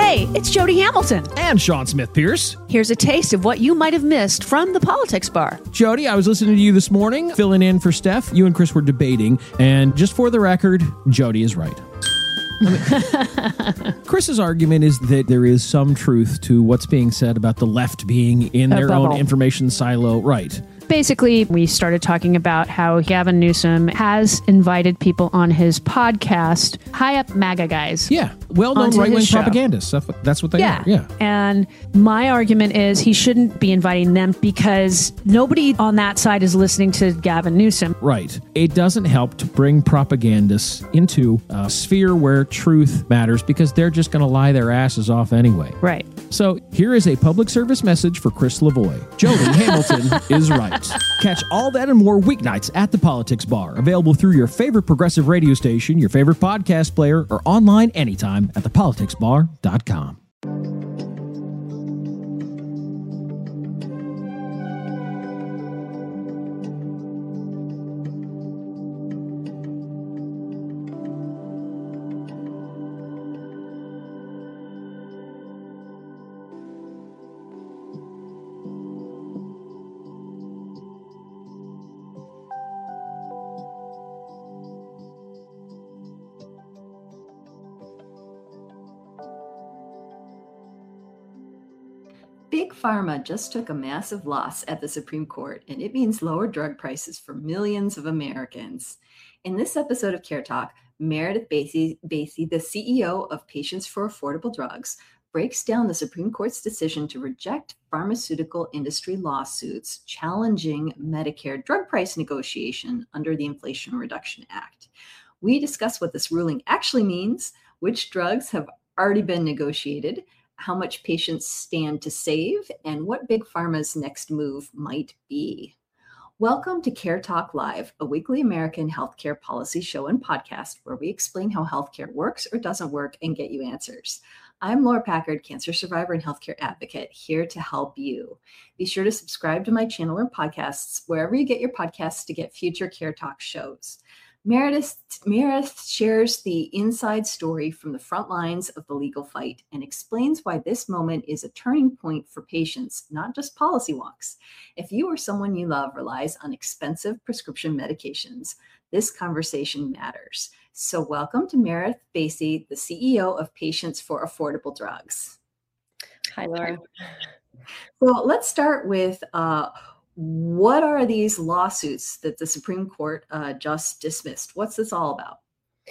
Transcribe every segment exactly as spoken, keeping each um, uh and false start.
Hey, it's Jody Hamilton. And Sean Smith Pierce. Here's a taste of what you might have missed from the Politics Bar. Jody, I was listening to you this morning, filling in for Steph. You and Chris were debating, and just for the record, Jody is right. I mean, Chris's argument is that there is some truth to what's being said about the left being in their own information silo. Right. Basically, we started talking about how Gavin Newsom has invited people on his podcast, high-up MAGA guys. Yeah, well-known right-wing propagandists. That's what, that's what they yeah. are. Yeah. And my argument is he shouldn't be inviting them because nobody on that side is listening to Gavin Newsom. Right. It doesn't help to bring propagandists into a sphere where truth matters because they're just going to lie their asses off anyway. Right. So here is a public service message for Chris Lavoie. Jody Hamilton is right. Catch all that and more weeknights at the Politics Bar. Available through your favorite progressive radio station, your favorite podcast player, or online anytime at the politics bar dot com. Big Pharma just took a massive loss at the Supreme Court, and it means lower drug prices for millions of Americans. In this episode of Care Talk, Meredith Basey, Basey, the C E O of Patients for Affordable Drugs, breaks down the Supreme Court's decision to reject pharmaceutical industry lawsuits challenging Medicare drug price negotiation under the Inflation Reduction Act. We discuss what this ruling actually means, which drugs have already been negotiated, how much patients stand to save, and what Big Pharma's next move might be. Welcome to Care Talk Live, a weekly American healthcare policy show and podcast where we explain how healthcare works or doesn't work and get you answers. I'm Laura Packard, cancer survivor and healthcare advocate, here to help you. Be sure to subscribe to my channel or podcasts wherever you get your podcasts to get future Care Talk shows. Meredith, Meredith shares the inside story from the front lines of the legal fight and explains why this moment is a turning point for patients, not just policy wonks. If you or someone you love relies on expensive prescription medications, this conversation matters. So welcome to Meredith Basey, the C E O of Patients for Affordable Drugs. Hi, Laura. So let's start with uh, what are these lawsuits that the Supreme Court uh, just dismissed? What's this all about?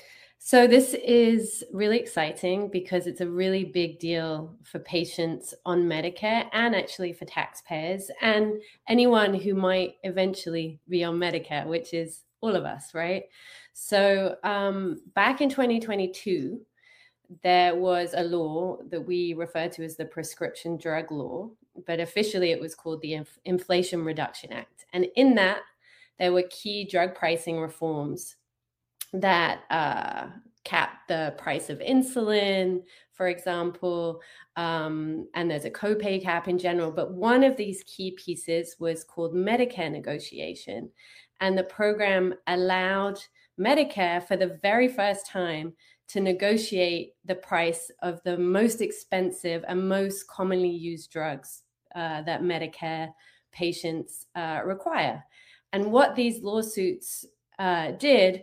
So this is really exciting because it's a really big deal for patients on Medicare and actually for taxpayers and anyone who might eventually be on Medicare, which is all of us, right? So um, back in twenty twenty-two, there was a law that we refer to as the prescription drug law, but officially it was called the Inf- Inflation Reduction Act. And in that, there were key drug pricing reforms that uh, capped the price of insulin, for example, um, and there's a copay cap in general. But one of these key pieces was called Medicare negotiation. And the program allowed Medicare for the very first time to negotiate the price of the most expensive and most commonly used drugs uh, that Medicare patients uh, require. And what these lawsuits uh, did,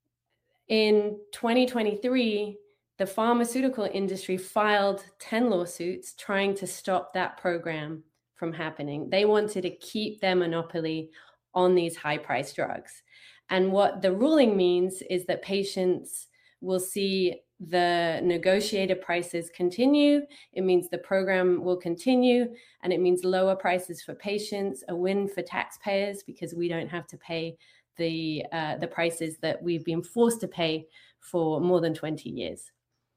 in twenty twenty-three, the pharmaceutical industry filed ten lawsuits trying to stop that program from happening. They wanted to keep their monopoly on these high-priced drugs. And what the ruling means is that patients will see the negotiated prices continue. It means the program will continue, and it means lower prices for patients, a win for taxpayers because we don't have to pay the uh, the prices that we've been forced to pay for more than twenty years.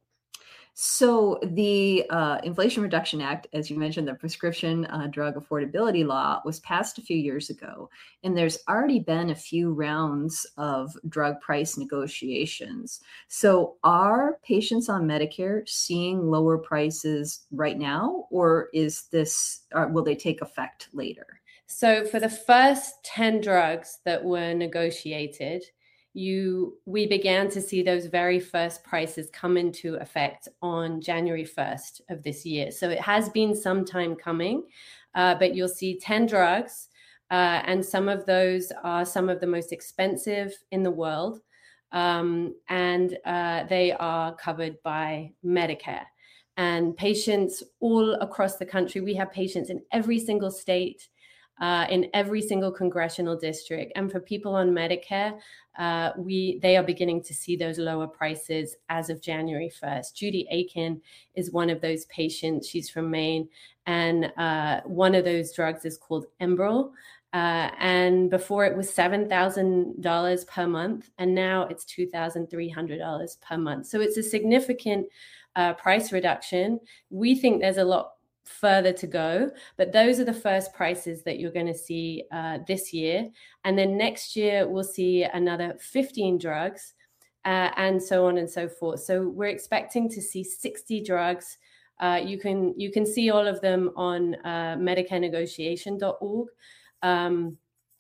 So the uh, Inflation Reduction Act, as you mentioned, the prescription uh, drug affordability law was passed a few years ago, and there's already been a few rounds of drug price negotiations. So are patients on Medicare seeing lower prices right now, or is this, or will they take effect later? So for the first ten drugs that were negotiated, you we began to see those very first prices come into effect on January first of this year. So it has been some time coming, uh, but you'll see ten drugs, uh, and some of those are some of the most expensive in the world, um, and uh, they are covered by Medicare. And patients all across the country, we have patients in every single state, Uh, in every single congressional district. And for people on Medicare, uh, we they are beginning to see those lower prices as of January first. Judy Aiken is one of those patients. She's from Maine. And uh, one of those drugs is called Enbrel. Uh, and before it was seven thousand dollars per month, and now it's two thousand three hundred dollars per month. So it's a significant uh, price reduction. We think there's a lot further to go, but those are the first prices that you're going to see uh, this year. And then next year, we'll see another fifteen drugs uh, and so on and so forth. So we're expecting to see sixty drugs. Uh, you can you can see all of them on uh, medicare negotiation dot org. Um,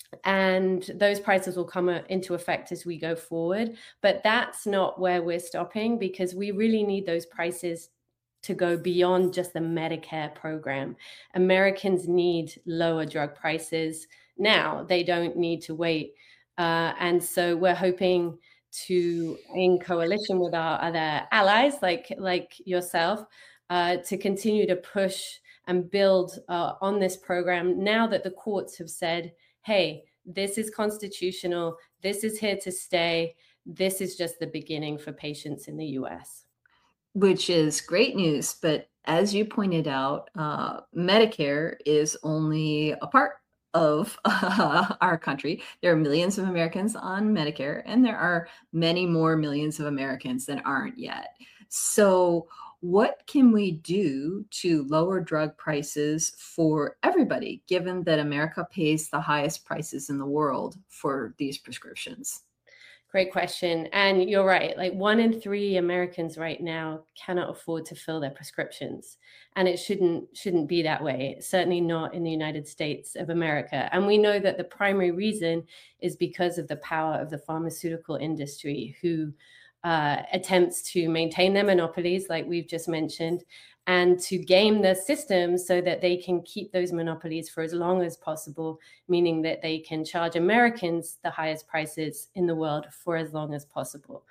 and those prices will come into effect as we go forward. But that's not where we're stopping, because we really need those prices to go beyond just the Medicare program. Americans need lower drug prices now. They don't need to wait. Uh, and so we're hoping to, in coalition with our other allies like, like yourself, uh, to continue to push and build uh, on this program now that the courts have said, hey, this is constitutional, this is here to stay, this is just the beginning for patients in the U S. Which is great news. But as you pointed out, uh, Medicare is only a part of uh, our country. There are millions of Americans on Medicare, and there are many more millions of Americans that aren't yet. So what can we do to lower drug prices for everybody, given that America pays the highest prices in the world for these prescriptions? Great question. And you're right. Like one in three Americans right now cannot afford to fill their prescriptions. And it shouldn't shouldn't be that way. Certainly not in the United States of America. And we know that the primary reason is because of the power of the pharmaceutical industry, who uh, attempts to maintain their monopolies, like we've just mentioned, and to game the system so that they can keep those monopolies for as long as possible, meaning that they can charge Americans the highest prices in the world for as long as possible.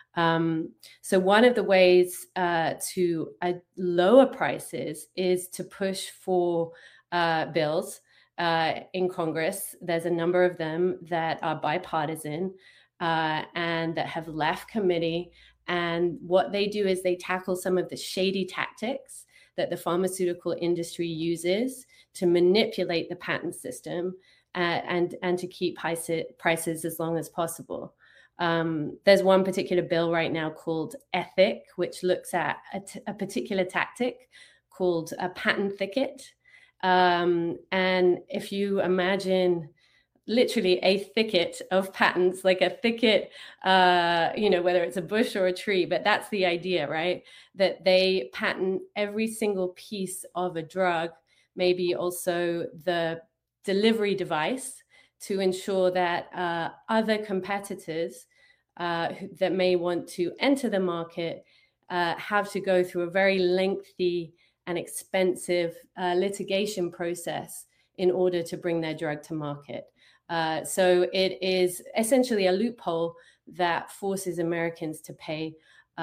Um, so one of the ways uh, to uh, lower prices is to push for uh, bills uh, in Congress. There's a number of them that are bipartisan uh, and that have left committee. And what they do is they tackle some of the shady tactics that the pharmaceutical industry uses to manipulate the patent system uh, and, and to keep high prices as long as possible. Um, there's one particular bill right now called Ethic, which looks at a, t- a particular tactic called a patent thicket. Um, and if you imagine literally a thicket of patents, like a thicket, uh, you know, whether it's a bush or a tree, but that's the idea, right? That they patent every single piece of a drug, maybe also the delivery device, to ensure that uh, other competitors uh, who, that may want to enter the market uh, have to go through a very lengthy and expensive uh, litigation process in order to bring their drug to market. Uh, so it is essentially a loophole that forces Americans to pay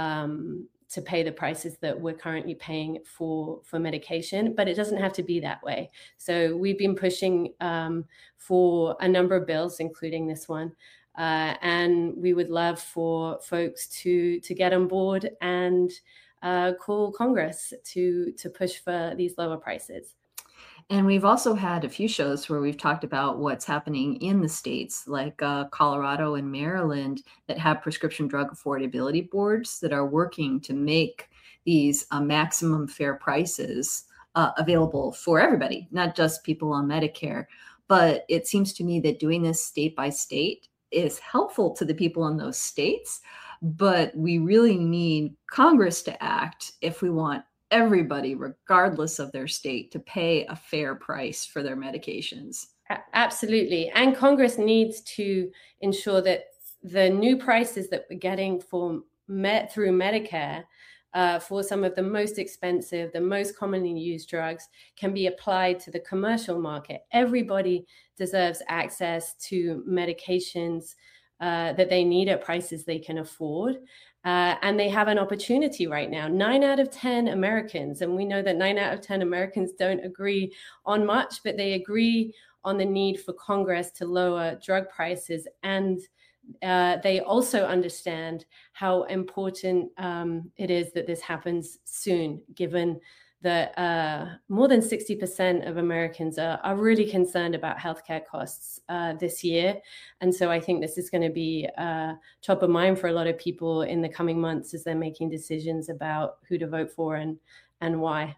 um, to pay the prices that we're currently paying for for medication, but it doesn't have to be that way. So we've been pushing um, for a number of bills, including this one, uh, and we would love for folks to to get on board and uh, call Congress to to push for these lower prices. And we've also had a few shows where we've talked about what's happening in the states, like uh, Colorado and Maryland, that have prescription drug affordability boards that are working to make these uh, maximum fair prices uh, available for everybody, not just people on Medicare. But it seems to me that doing this state by state is helpful to the people in those states. But we really need Congress to act if we want everybody, regardless of their state, to pay a fair price for their medications. Absolutely. And Congress needs to ensure that the new prices that we're getting for met through Medicare uh, for some of the most expensive, the most commonly used drugs can be applied to the commercial market. Everybody deserves access to medications uh, that they need at prices they can afford. Uh, and they have an opportunity right now. Nine out of ten Americans, and we know that nine out of ten Americans don't agree on much, but they agree on the need for Congress to lower drug prices. And uh, they also understand how important um, it is that this happens soon, given that uh, more than sixty percent of Americans are, are really concerned about healthcare costs uh, this year. And so I think this is going to be uh, top of mind for a lot of people in the coming months as they're making decisions about who to vote for and, and why.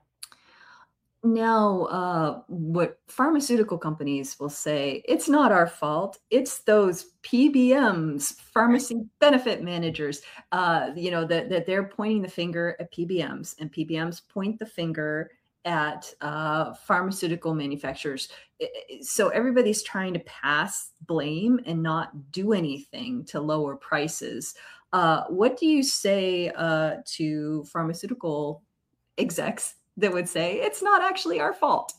Now, uh, what pharmaceutical companies will say, it's not our fault. It's those P B Ms, pharmacy benefit managers, uh, you know, that, that they're pointing the finger at P B Ms, and P B Ms point the finger at uh, pharmaceutical manufacturers. So everybody's trying to pass blame and not do anything to lower prices. Uh, what do you say uh, to pharmaceutical execs that would say it's not actually our fault?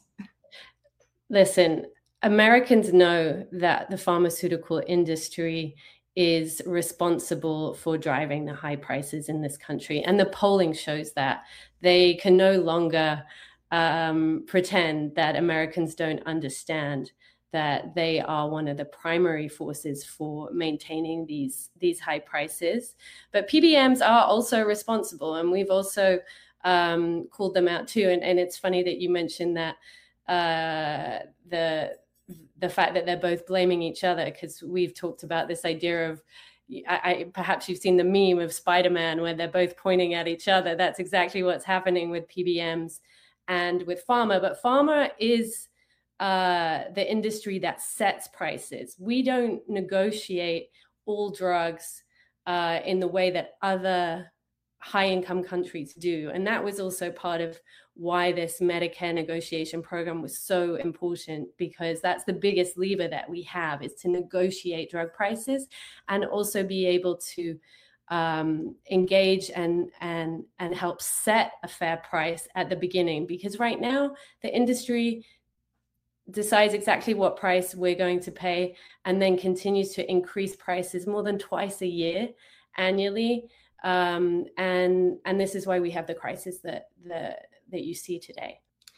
Listen, Americans know that the pharmaceutical industry is responsible for driving the high prices in this country. And the polling shows that. They can no longer um, pretend that Americans don't understand that they are one of the primary forces for maintaining these, these high prices. But P B Ms are also responsible, and we've also Um, called them out too. And, and it's funny that you mentioned that uh, the the fact that they're both blaming each other, because we've talked about this idea of, I, I, perhaps you've seen the meme of Spider-Man where they're both pointing at each other. That's exactly what's happening with P B Ms and with pharma. But pharma is uh, the industry that sets prices. We don't negotiate all drugs uh, in the way that other high-income countries do. And that was also part of why this Medicare negotiation program was so important, because that's the biggest lever that we have, is to negotiate drug prices and also be able to um, engage and, and, and help set a fair price at the beginning. Because right now, the industry decides exactly what price we're going to pay and then continues to increase prices more than twice a year annually. Um, and and this is why we have the crisis that the, that you see today.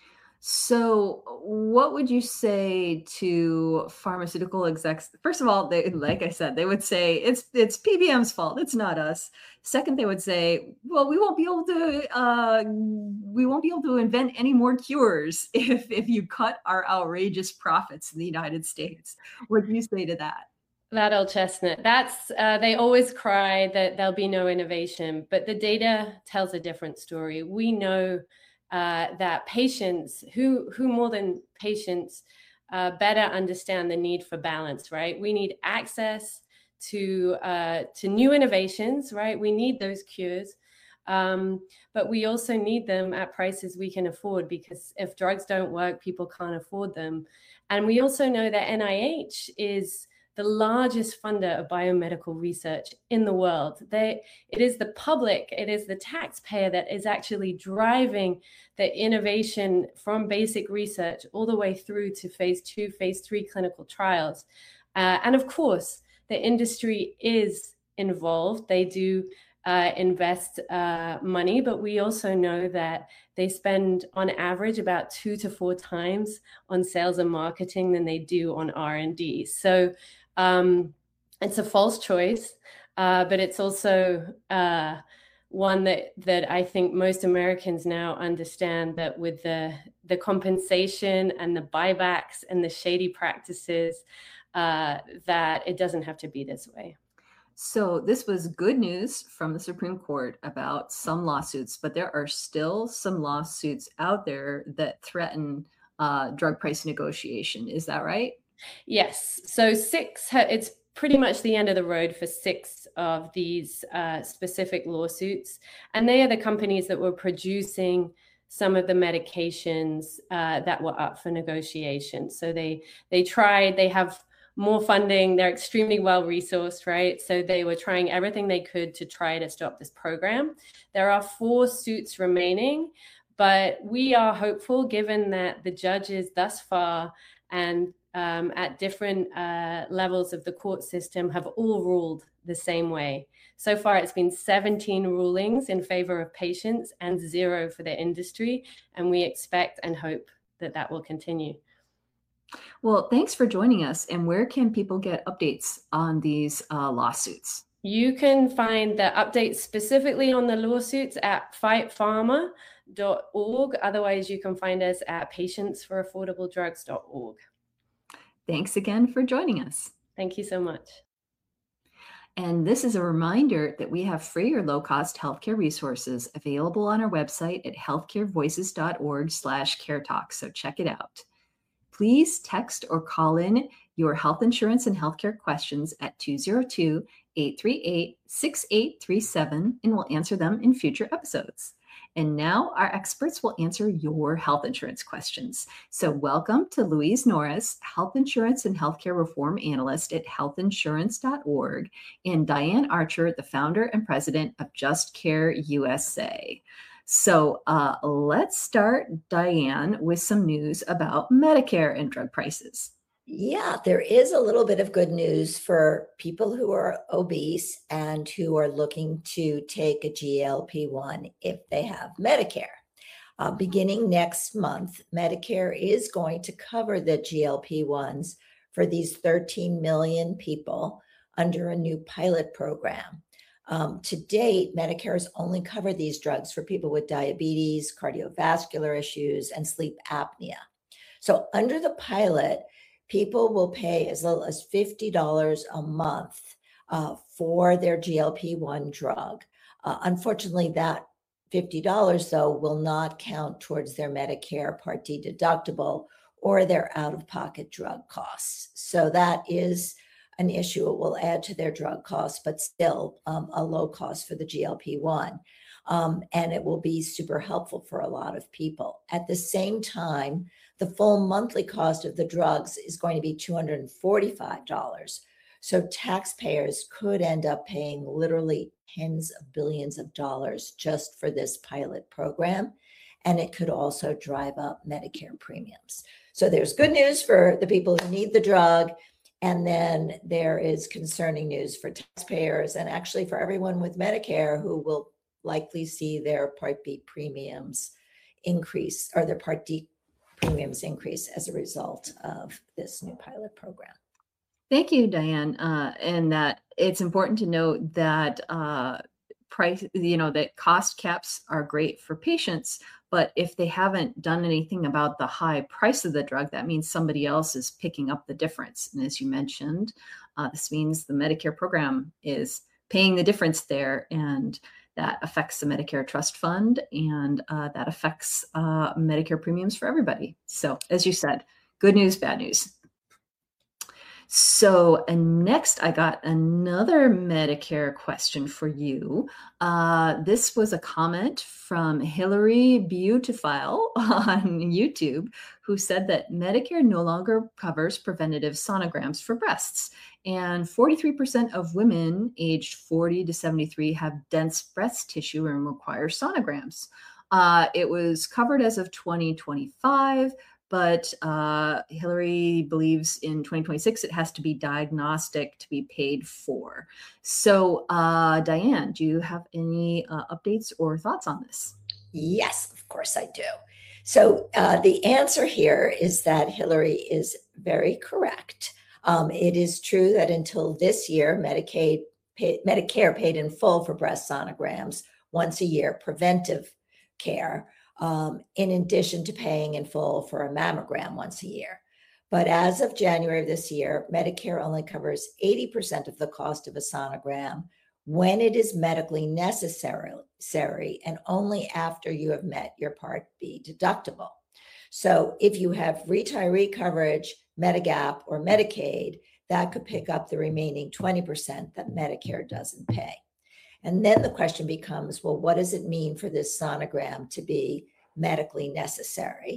So what would you say to pharmaceutical execs? First of all, they, like I said, they would say it's it's P B M's fault. It's not us. Second, they would say, well, we won't be able to uh, we won't be able to invent any more cures if if you cut our outrageous profits in the United States. What do you say to that? That old chestnut. That's uh, they always cry that there'll be no innovation, but the data tells a different story. We know uh, that patients, who who more than patients, uh, better understand the need for balance. Right? We need access to uh, to new innovations. Right? We need those cures, um, but we also need them at prices we can afford. Because if drugs don't work, people can't afford them. And we also know that N I H is the largest funder of biomedical research in the world. They, it is the public, it is the taxpayer that is actually driving the innovation from basic research all the way through to phase two, phase three clinical trials. Uh, and of course, the industry is involved. They do uh, invest uh, money, but we also know that they spend on average about two to four times on sales and marketing than they do on R and D. So Um, it's a false choice, uh, but it's also uh, one that that I think most Americans now understand, that with the the compensation and the buybacks and the shady practices, uh, that it doesn't have to be this way. So this was good news from the Supreme Court about some lawsuits, but there are still some lawsuits out there that threaten uh, drug price negotiation. Is that right? Yes. So six, it's pretty much the end of the road for six of these uh, specific lawsuits. And they are the companies that were producing some of the medications uh, that were up for negotiation. So they they tried, they have more funding. They're extremely well resourced, right? So they were trying everything they could to try to stop this program. There are four suits remaining, but we are hopeful given that the judges thus far and um, at different uh, levels of the court system have all ruled the same way. So far, it's been seventeen rulings in favor of patients and zero for the industry. And we expect and hope that that will continue. Well, thanks for joining us. And where can people get updates on these uh, lawsuits? You can find the updates specifically on the lawsuits at fight pharma dot org. Otherwise, you can find us at patients for affordable drugs dot org. Thanks again for joining us. Thank you so much. And this is a reminder that we have free or low-cost healthcare resources available on our website at healthcarevoices dot org slash care talk. So check it out. Please text or call in your health insurance and healthcare questions at two zero two, eight three eight, six eight three seven, and we'll answer them in future episodes. And now our experts will answer your health insurance questions. So welcome to Louise Norris, Health Insurance and Healthcare Reform Analyst at health insurance dot org, and Diane Archer, the founder and president of Just Care U S A. So uh, let's start, Diane, with some news about Medicare and drug prices. Yeah, there is a little bit of good news for people who are obese and who are looking to take a G L P one if they have Medicare. Uh, beginning next month, Medicare is going to cover the G L P ones for these thirteen million people under a new pilot program. Um, to date, Medicare has only covered these drugs for people with diabetes, cardiovascular issues, and sleep apnea. So under the pilot, people will pay as little as fifty dollars a month uh, for their G L P one drug. Uh, unfortunately, that fifty dollars, though, will not count towards their Medicare Part D deductible or their out-of-pocket drug costs. So that is an issue. It will add to their drug costs, but still um, a low cost for the G L P one. Um, and it will be super helpful for a lot of people. At the same time, the full monthly cost of the drugs is going to be two hundred forty-five dollars. So taxpayers could end up paying literally tens of billions of dollars just for this pilot program. And it could also drive up Medicare premiums. So there's good news for the people who need the drug. And then there is concerning news for taxpayers and actually for everyone with Medicare who will likely see their Part B premiums increase or their Part D premiums increase as a result of this new pilot program. Thank you, Diane. Uh, and that it's important to note that uh, price, you know, that cost caps are great for patients, but if they haven't done anything about the high price of the drug, that means somebody else is picking up the difference. And as you mentioned, uh, this means the Medicare program is paying the difference there, and that affects the Medicare Trust Fund, and uh, that affects uh, Medicare premiums for everybody. So as you said, good news, bad news. So and next, I got another Medicare question for you. Uh, this was a comment from Hillary Beautiful on YouTube, who said that Medicare no longer covers preventative sonograms for breasts. And forty-three percent of women aged forty to seventy-three have dense breast tissue and require sonograms. Uh, it was covered as of twenty twenty-five. But uh, Hillary believes in twenty twenty-six, it has to be diagnostic to be paid for. So, uh, Diane, do you have any uh, updates or thoughts on this? Yes, of course I do. So uh, the answer here is that Hillary is very correct. Um, it is true that until this year, Medicaid, pay, Medicare paid in full for breast sonograms once a year, preventive care. Um, in addition to paying in full for a mammogram once a year. But as of January of this year, Medicare only covers eighty percent of the cost of a sonogram when it is medically necessary and only after you have met your Part B deductible. So if you have retiree coverage, Medigap, or Medicaid, that could pick up the remaining twenty percent that Medicare doesn't pay. And then the question becomes, well, what does it mean for this sonogram to be medically necessary?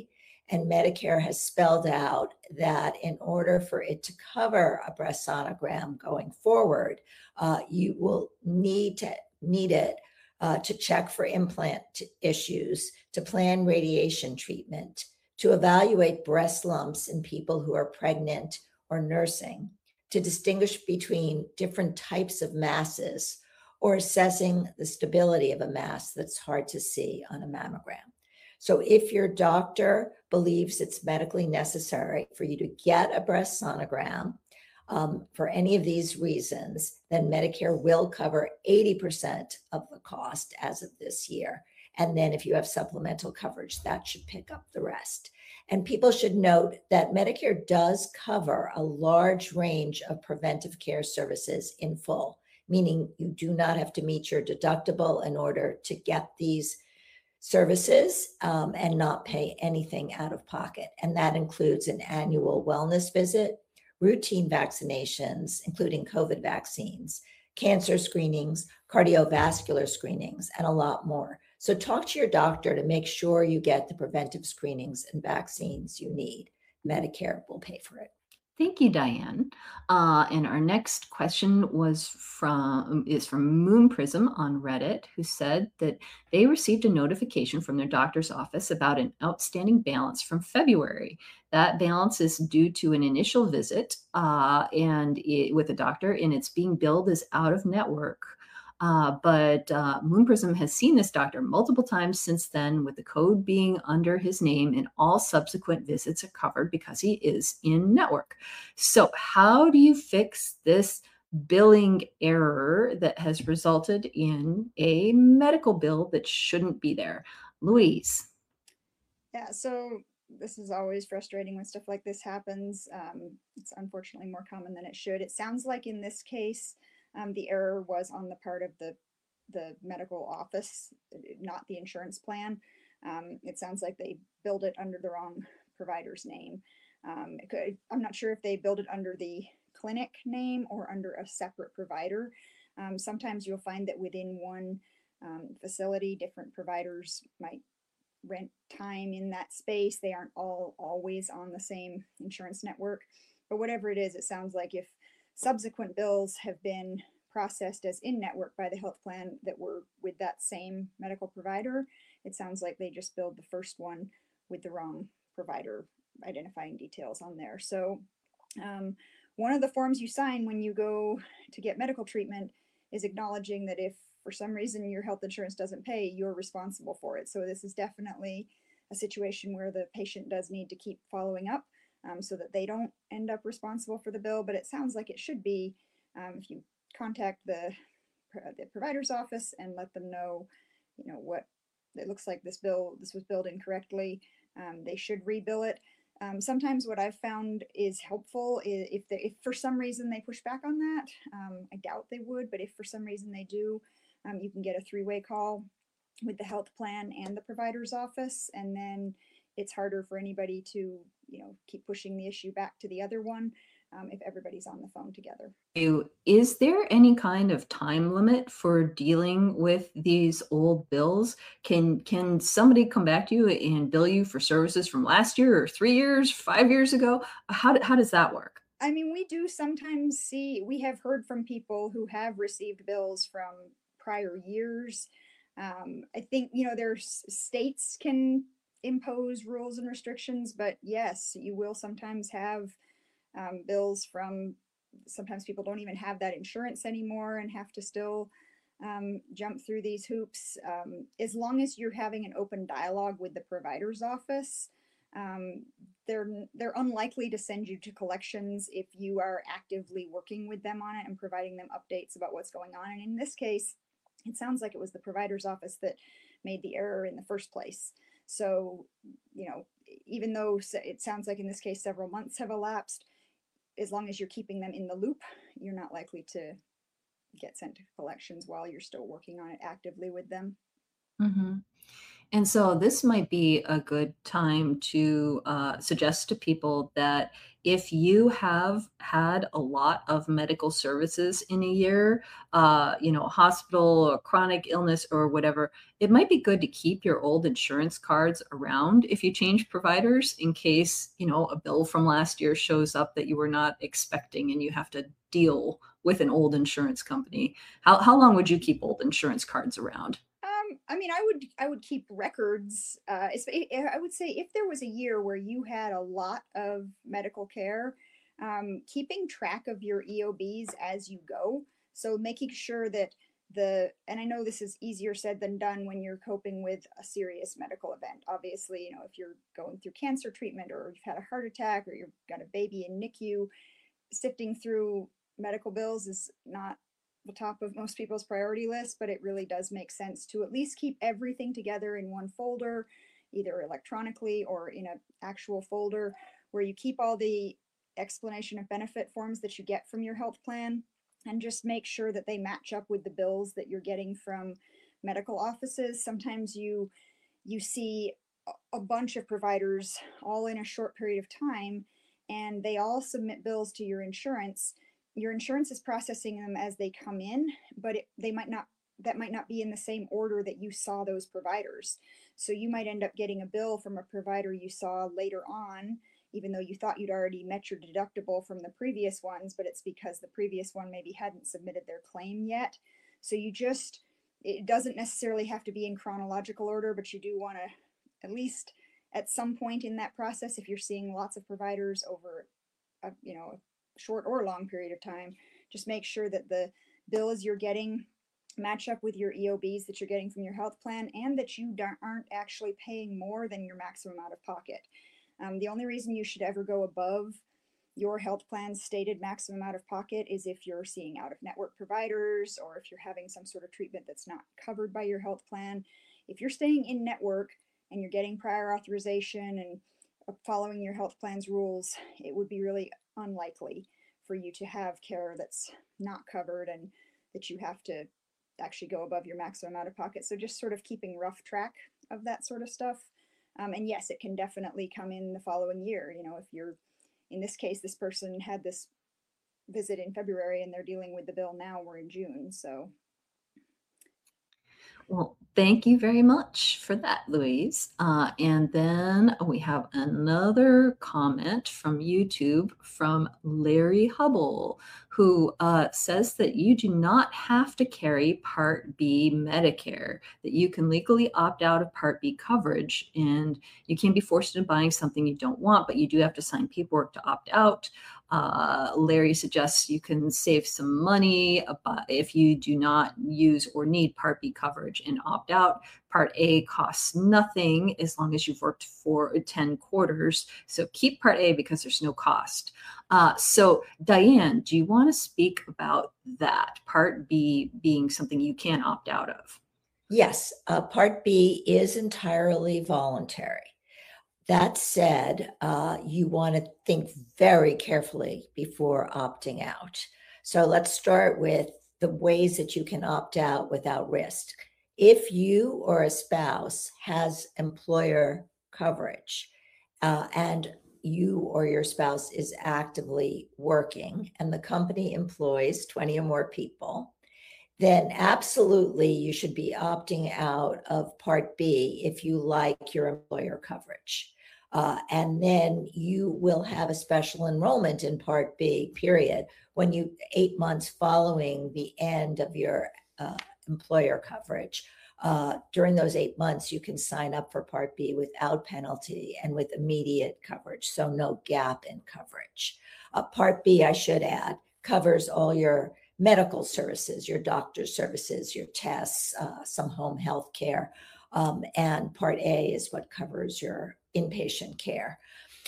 And Medicare has spelled out that in order for it to cover a breast sonogram going forward, uh, you will need to need it uh, to check for implant issues, to plan radiation treatment, to evaluate breast lumps in people who are pregnant or nursing, to distinguish between different types of masses, or assessing the stability of a mass that's hard to see on a mammogram. So if your doctor believes it's medically necessary for you to get a breast sonogram um, for any of these reasons, then Medicare will cover eighty percent of the cost as of this year. And then if you have supplemental coverage, that should pick up the rest. And people should note that Medicare does cover a large range of preventive care services in full, meaning you do not have to meet your deductible in order to get these services um, and not pay anything out of pocket. And that includes an annual wellness visit, routine vaccinations, including COVID vaccines, cancer screenings, cardiovascular screenings, and a lot more. So talk to your doctor to make sure you get the preventive screenings and vaccines you need. Medicare will pay for it. Thank you, Diane. Uh, and our next question was from is from Moon Prism on Reddit, who said that they received a notification from their doctor's office about an outstanding balance from February. That balance is due to an initial visit uh, and it, with a doctor, and it's being billed as out of network. Uh, but uh, Moon Prism has seen this doctor multiple times since then, with the code being under his name, and all subsequent visits are covered because he is in network. So how do you fix this billing error that has resulted in a medical bill that shouldn't be there? Louise. Yeah, so this is always frustrating when stuff like this happens. Um, it's unfortunately more common than it should. It sounds like in this case, Um, the error was on the part of the the medical office, not the insurance plan. Um, it sounds like they billed it under the wrong provider's name. Um, it could, I'm not sure if they billed it under the clinic name or under a separate provider. Um, sometimes you'll find that within one um, facility, different providers might rent time in that space. They aren't all always on the same insurance network. But whatever it is, it sounds like if subsequent bills have been processed as in-network by the health plan that were with that same medical provider, it sounds like they just billed the first one with the wrong provider identifying details on there. So um, one of the forms you sign when you go to get medical treatment is acknowledging that if for some reason your health insurance doesn't pay, you're responsible for it. So this is definitely a situation where the patient does need to keep following up Um, so that they don't end up responsible for the bill. But it sounds like it should be um, if you contact the, the provider's office and let them know, you know, what it looks like this bill, this was billed incorrectly, um, they should rebill it. Um, sometimes what I've found is helpful is if, they, if for some reason they push back on that, um, I doubt they would, but if for some reason they do, um, you can get a three-way call with the health plan and the provider's office, and then it's harder for anybody to, you know, keep pushing the issue back to the other one um, if everybody's on the phone together. Is there any kind of time limit for dealing with these old bills? Can can somebody come back to you and bill you for services from last year or three years, five years ago? How, how does that work? I mean, we do sometimes see, we have heard from people who have received bills from prior years. Um, I think, you know, there's states can impose rules and restrictions, but yes, you will sometimes have um, bills from, sometimes people don't even have that insurance anymore and have to still um, jump through these hoops. Um, as long as you're having an open dialogue with the provider's office, um, they're they're unlikely to send you to collections if you are actively working with them on it and providing them updates about what's going on. And in this case, it sounds like it was the provider's office that made the error in the first place. So, you know, even though it sounds like in this case several months have elapsed, as long as you're keeping them in the loop, you're not likely to get sent to collections while you're still working on it actively with them. Mm-hmm. And so this might be a good time to uh, suggest to people that if you have had a lot of medical services in a year, uh, you know, a hospital or chronic illness or whatever, it might be good to keep your old insurance cards around if you change providers in case, you know, a bill from last year shows up that you were not expecting and you have to deal with an old insurance company. How, how long would you keep old insurance cards around? Um, I mean, I would I would keep records. Uh, I would say if there was a year where you had a lot of medical care, um, keeping track of your E O Bs as you go. So making sure that the, and I know this is easier said than done when you're coping with a serious medical event. Obviously, you know, if you're going through cancer treatment or you've had a heart attack or you've got a baby in N I C U, sifting through medical bills is not the top of most people's priority list, but it really does make sense to at least keep everything together in one folder, either electronically or in an actual folder where you keep all the explanation of benefit forms that you get from your health plan, and just make sure that they match up with the bills that you're getting from medical offices. Sometimes you you see a bunch of providers all in a short period of time, and they all submit bills to your insurance. Your insurance is processing them as they come in, but it, they might not, that might not be in the same order that you saw those providers. So you might end up getting a bill from a provider you saw later on, even though you thought you'd already met your deductible from the previous ones, but it's because the previous one maybe hadn't submitted their claim yet. So you just, it doesn't necessarily have to be in chronological order, but you do want to at least at some point in that process, if you're seeing lots of providers over a, you know, a short or long period of time, just make sure that the bills you're getting match up with your E O Bs that you're getting from your health plan, and that you aren't actually paying more than your maximum out of pocket. Um, the only reason you should ever go above your health plan's stated maximum out of pocket is if you're seeing out of network providers or if you're having some sort of treatment that's not covered by your health plan. If you're staying in network and you're getting prior authorization and following your health plan's rules, it would be really unlikely for you to have care that's not covered and that you have to actually go above your maximum out of pocket. So just sort of keeping rough track of that sort of stuff. Um, and yes, it can definitely come in the following year. You know, if you're, in this case, this person had this visit in February and they're dealing with the bill now, we're in June. So. Well, thank you very much for that, Louise. Uh, and then we have another comment from YouTube from Larry Hubble, who uh, says that you do not have to carry Part B Medicare, that you can legally opt out of Part B coverage, and you can be forced into buying something you don't want, but you do have to sign paperwork to opt out. Uh, Larry suggests you can save some money if you do not use or need Part B coverage and opt out. Part A costs nothing as long as you've worked for ten quarters. So keep Part A because there's no cost. Uh, so Diane, do you want to speak about that, Part B being something you can opt out of? Yes, uh, Part B is entirely voluntary. That said, uh, you want to think very carefully before opting out. So let's start with the ways that you can opt out without risk. If you or a spouse has employer coverage uh, and you or your spouse is actively working and the company employs twenty or more people, then absolutely you should be opting out of Part B if you like your employer coverage. Uh, and then you will have a special enrollment in Part B, period, when you, eight months following the end of your uh, employer coverage. Uh, during those eight months, you can sign up for Part B without penalty and with immediate coverage, so no gap in coverage. Uh, Part B, I should add, covers all your medical services, your doctor's services, your tests, uh, some home health care. Um, and Part A is what covers your inpatient care.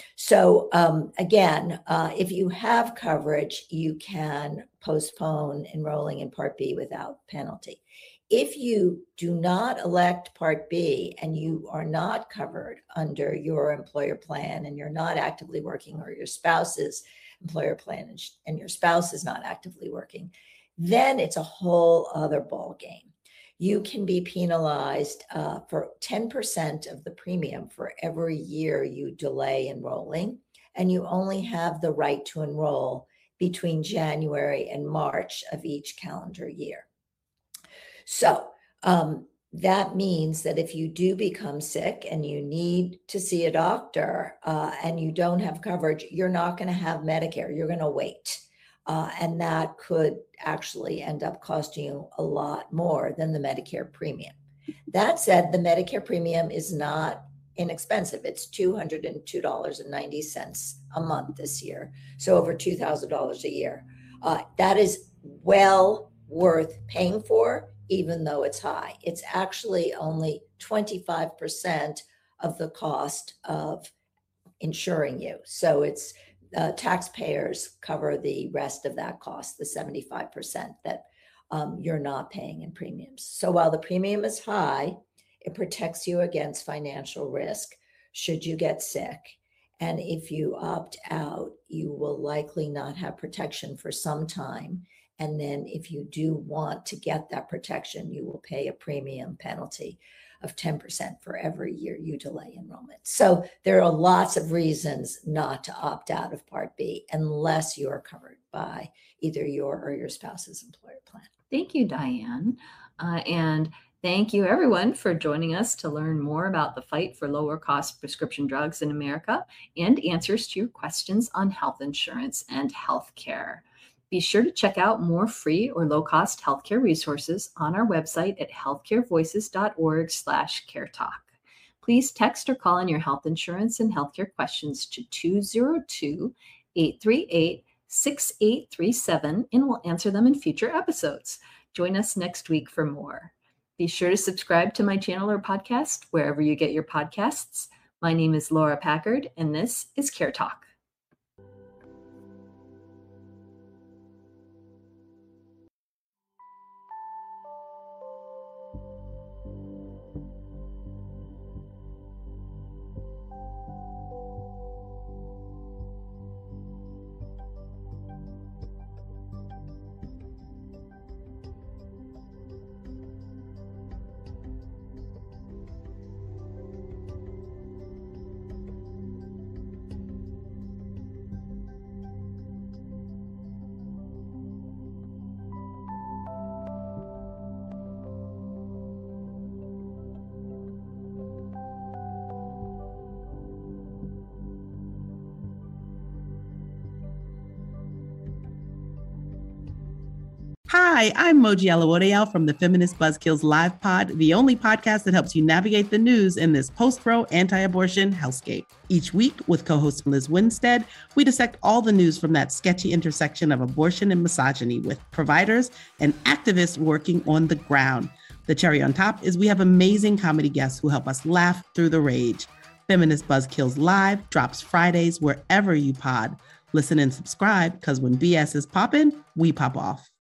So um, again, uh, if you have coverage, you can postpone enrolling in Part B without penalty. If you do not elect Part B and you are not covered under your employer plan and you're not actively working, or your spouse's employer plan and, and your spouse is not actively working, then it's a whole other ball game. you can be penalized uh, for ten percent of the premium for every year you delay enrolling, and you only have the right to enroll between January and March of each calendar year. So um, that means that if you do become sick and you need to see a doctor uh, and you don't have coverage, you're not going to have Medicare. You're going to wait. Uh, and that could actually end up costing you a lot more than the Medicare premium. That said, the Medicare premium is not inexpensive. It's two hundred two dollars and ninety cents a month this year, so over two thousand dollars a year. Uh, that is well worth paying for, even though it's high. It's actually only twenty-five percent of the cost of insuring you. So it's Uh, taxpayers cover the rest of that cost, the seventy-five percent that um, you're not paying in premiums. So while the premium is high, it protects you against financial risk should you get sick. And if you opt out, you will likely not have protection for some time. And then if you do want to get that protection, you will pay a premium penalty of ten percent for every year you delay enrollment. So there are lots of reasons not to opt out of Part B unless you are covered by either your or your spouse's employer plan. Thank you, Diane. Uh, and thank you, everyone, for joining us to learn more about the fight for lower cost prescription drugs in America and answers to your questions on health insurance and health care. Be sure to check out more free or low-cost healthcare resources on our website at healthcarevoices.org slash care talk. Please text or call in your health insurance and healthcare questions to two zero two, eight three eight, six eight three seven, and we'll answer them in future episodes. Join us next week for more. Be sure to subscribe to my channel or podcast wherever you get your podcasts. My name is Laura Packard, and this is Care Talk. Hi, I'm Moji Alawodeyal from the Feminist Buzzkills Live Pod, the only podcast that helps you navigate the news in this post-pro anti-abortion hellscape. Each week, with co-host Liz Winstead, we dissect all the news from that sketchy intersection of abortion and misogyny with providers and activists working on the ground. The cherry on top is we have amazing comedy guests who help us laugh through the rage. Feminist Buzzkills Live drops Fridays wherever you pod. Listen and subscribe, because when B S is poppin', we pop off.